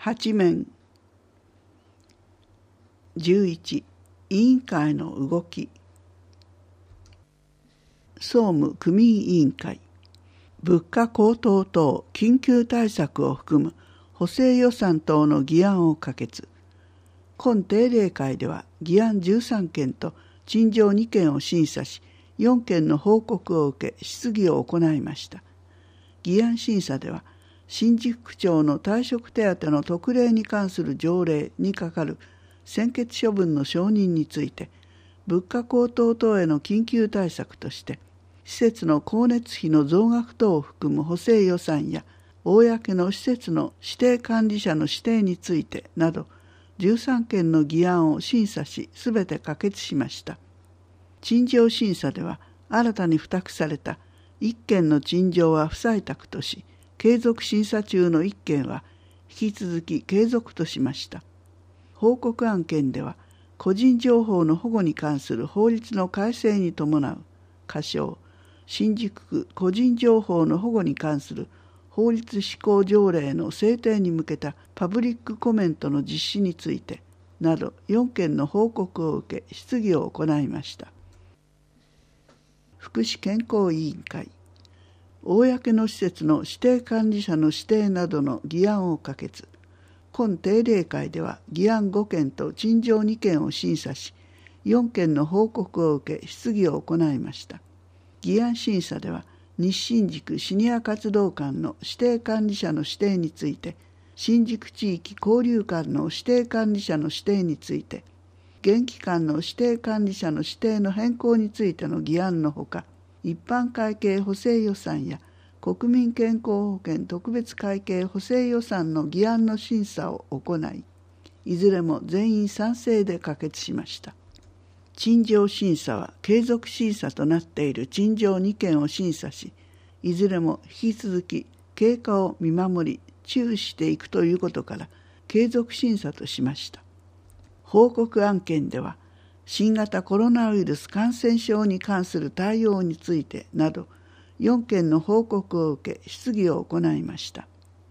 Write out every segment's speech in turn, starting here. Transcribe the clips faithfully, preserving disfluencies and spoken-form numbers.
八面。じゅういち、委員会の動き。総務区民委員会。物価高騰等緊急対策を含む補正予算等の議案を可決。今定例会では議案じゅうさんけんと陳情にけんを審査し、よんけんの報告を受け質疑を行いました。議案審査では、新宿区長の退職手当の特例に関する条例に係る専決処分の承認について、物価高騰等への緊急対策として、施設の光熱費の増額等を含む補正予算や、公の施設の指定管理者の指定についてなど、じゅうさんけんの議案を審査し、すべて可決しました。陳情審査では、新たに付託されたいっけんの陳情は不採択とし、継続審査中のいっけんは引き続き継続としました。報告案件では、個人情報の保護に関する法律の改正に伴う仮称、新宿区個人情報の保護に関する法律施行条例の制定に向けたパブリックコメントの実施についてなどよんけんの報告を受け質疑を行いました。福祉健康委員会。公の施設の指定管理者の指定などの議案を可決。今定例会では議案ごけんと陳情にけんを審査し、よんけんの報告を受け質疑を行いました。議案審査では、西新宿シニア活動館の指定管理者の指定について、新宿地域交流館の指定管理者の指定について、現機関の指定管理者の指定の変更についての議案のほか、一般会計補正予算や国民健康保険特別会計補正予算の議案の審査を行い、いずれも全員賛成で可決しました。陳情審査は継続審査となっている陳情にけんを審査し、いずれも引き続き経過を見守り注視していくということから継続審査としました。報告案件では、新型コロナウイルス感染症に関する対応についてなどよんけんの報告を受け質疑を行いました。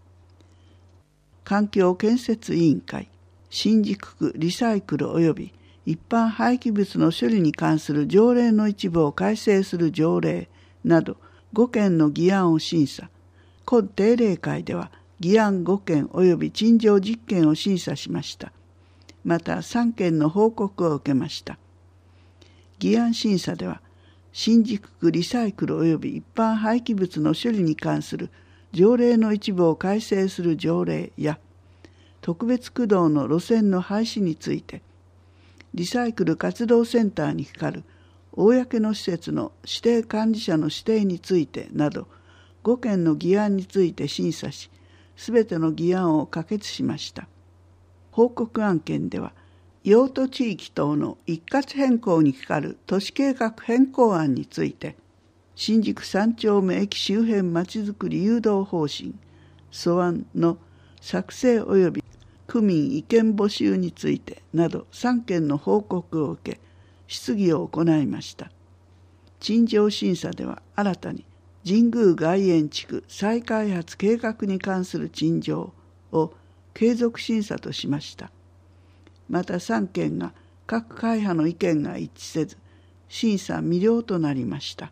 環境建設委員会。新宿区リサイクル及び一般廃棄物の処理に関する条例の一部を改正する条例などごけんの議案を審査。今定例会では議案ごけん及び陳情じゅっけんを審査しました。またさんけんの報告を受けました。議案審査では、新宿区リサイクル及び一般廃棄物の処理に関する条例の一部を改正する条例や、特別区道の路線の廃止について、リサイクル活動センターに係る公の施設の指定管理者の指定についてなどごけんの議案について審査し、すべての議案を可決しました。報告案件では、用途地域等の一括変更に係る都市計画変更案について、新宿三丁目駅周辺まちづくり誘導方針素案の作成及び区民意見募集についてなどさんけんの報告を受け質疑を行いました。陳情審査では新たに神宮外苑地区再開発計画に関する陳情を継続審査としました。またさんけんが各会派の意見が一致せず審査未了となりました。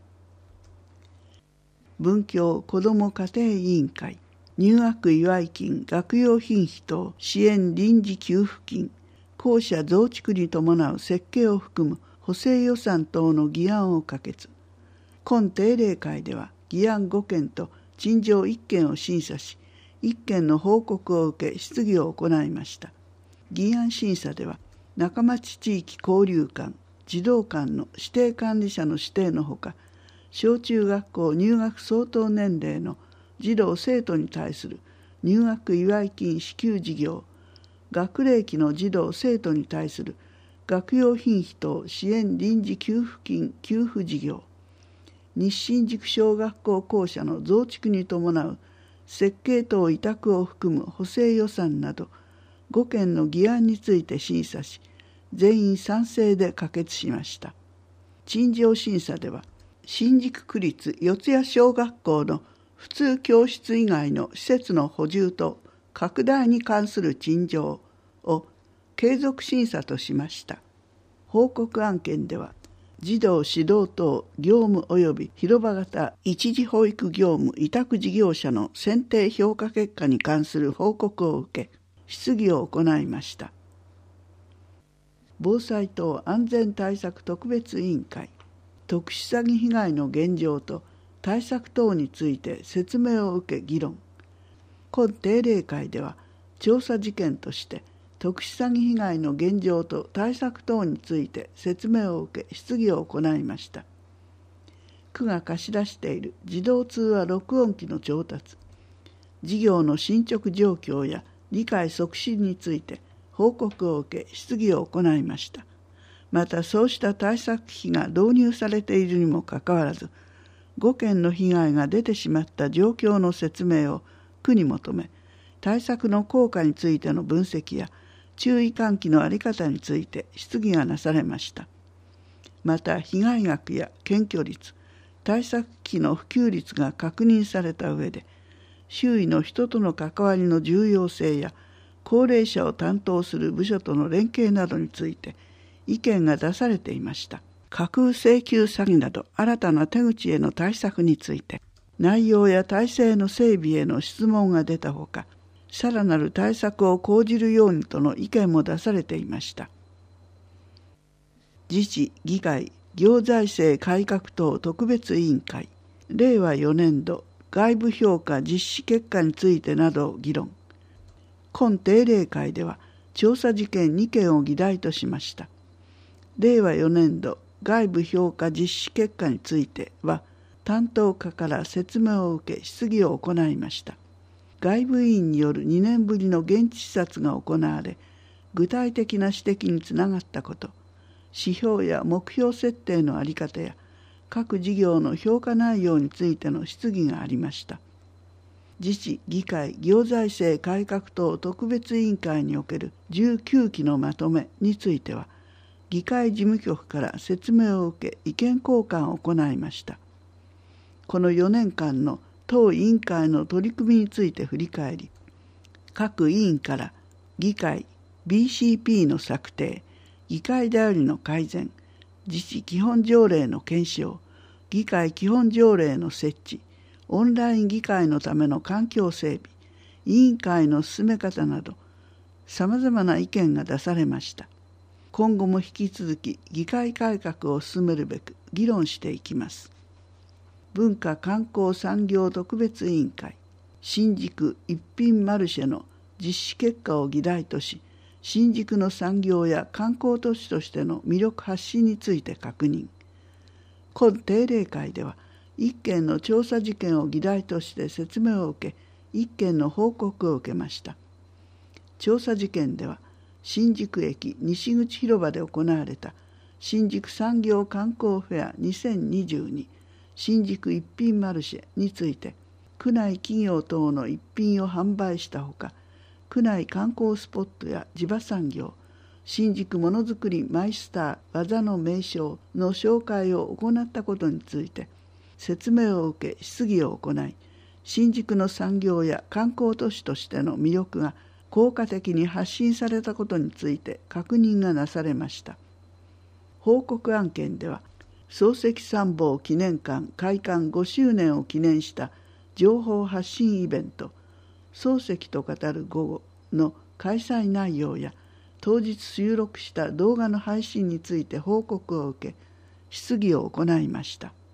文教子ども家庭委員会。入学祝い金、学用品費等支援臨時給付金、校舎増築に伴う設計を含む補正予算等の議案を可決。今定例会では議案ごけんと陳情いっけんを審査し、いっけんの報告を受け質疑を行いました。議案審査では中町地域交流館、児童館の指定管理者の指定のほか、小中学校入学相当年齢の児童生徒に対する入学祝い金支給事業、学齢期の児童生徒に対する学用品費等支援臨時給付金給付事業、西新宿小学校校舎の増築に伴う設計等委託を含む補正予算などごけんの議案について審査し、全員賛成で可決しました。陳情審査では、新宿区立四谷小学校の普通教室以外の施設の補充と拡大に関する陳情を継続審査としました。報告案件では、児童指導等業務及び広場型一時保育業務委託事業者の選定評価結果に関する報告を受け、質疑を行いました。防災等安全対策特別委員会、特殊詐欺被害の現状と対策等について説明を受け議論。今定例会では、調査事件として特殊詐欺被害の現状と対策等について説明を受け質疑を行いました。区が貸し出している自動通話録音機の調達、事業の進捗状況や理解促進について報告を受け質疑を行いました。またそうした対策費が導入されているにもかかわらず、ごけんの被害が出てしまった状況の説明を区に求め、対策の効果についての分析や注意喚起の在り方について質疑がなされました。また被害額や検挙率、対策費の普及率が確認された上で、周囲の人との関わりの重要性や高齢者を担当する部署との連携などについて意見が出されていました。架空請求詐欺など新たな手口への対策について、内容や体制の整備への質問が出たほか、さらなる対策を講じるようにとの意見も出されていました。自治議会行財政改革等特別委員会、れいわよねんど外部評価実施結果についてなどを議論。今定例会では調査事件にけんを議題としました。れいわよねんど外部評価実施結果については、担当課から説明を受け質疑を行いました。外部委員によるにねんぶりの現地視察が行われ、具体的な指摘につながったこと、指標や目標設定の在り方や各事業の評価内容についての質疑がありました。自治議会行財政改革等特別委員会におけるじゅうきゅうきのまとめについては、議会事務局から説明を受け意見交換を行いました。このよねんかんの当委員会の取り組みについて振り返り、各委員から議会 ビーシーピー の策定、議会だよりの改善、自治基本条例の検証、議会基本条例の設置、オンライン議会のための環境整備、委員会の進め方など、さまざまな意見が出されました。今後も引き続き議会改革を進めるべく議論していきます。文化観光産業特別委員会、新宿一品マルシェの実施結果を議題とし、新宿の産業や観光都市としての魅力発信について確認。今定例会では、一件の調査事件を議題として説明を受け、一件の報告を受けました。調査事件では、新宿駅西口広場で行われた新宿産業観光フェアにせんにじゅうに新宿一品マルシェについて、区内企業等の一品を販売したほか、区内観光スポットや地場産業、新宿ものづくりマイスター技の名称の紹介を行ったことについて説明を受け質疑を行い、新宿の産業や観光都市としての魅力が効果的に発信されたことについて確認がなされました。報告案件では、漱石参謀記念館開館ごしゅうねんを記念した情報発信イベント、漱石と語る午後の開催内容や、当日収録した動画の配信について報告を受け、質疑を行いました。